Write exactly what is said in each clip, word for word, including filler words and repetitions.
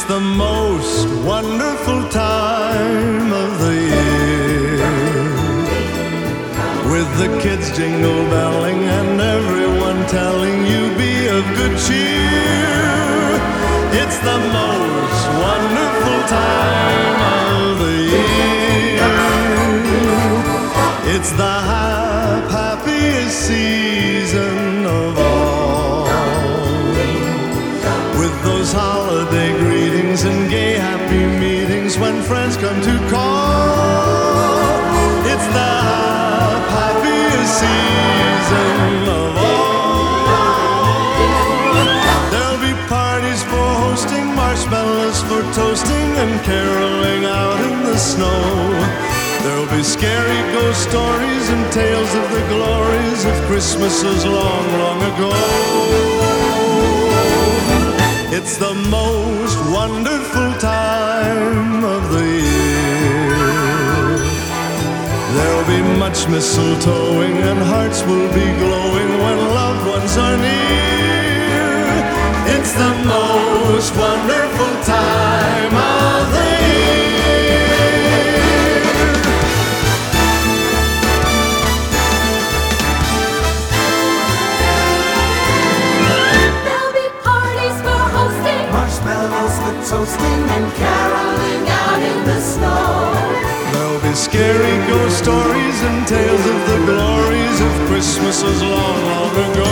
the most wonderful time of the year, with the kids jingle belling and everyone telling you be of good cheer. It's the most wonderful time of the year. It's the hap- happiest season of all, with those holiday greetings and gay happy meetings when friends come to call. It's the hap- happiest season of all. There'll be parties for hosting, marshmallows for toasting, and caroling out in the snow. There'll be scary ghost stories and tales of the glories of Christmases long, long ago. It's the most wonderful time of the year. There'll be much mistletoeing and hearts will be glowing when loved ones are near. It's the most wonderful time of the year. There'll be parties for hosting, marshmallows for toasting, and caroling out in the snow. There'll be scary ghost stories and tales of the glories of Christmases long, long ago.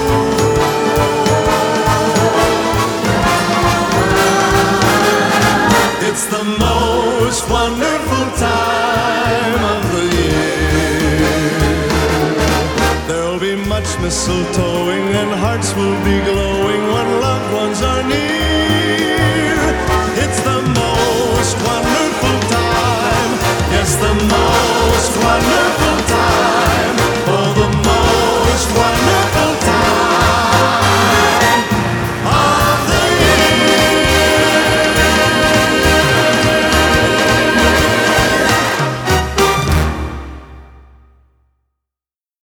It's the most wonderful time of the year. There'll be much mistletoeing and hearts will be glowing when loved ones are near.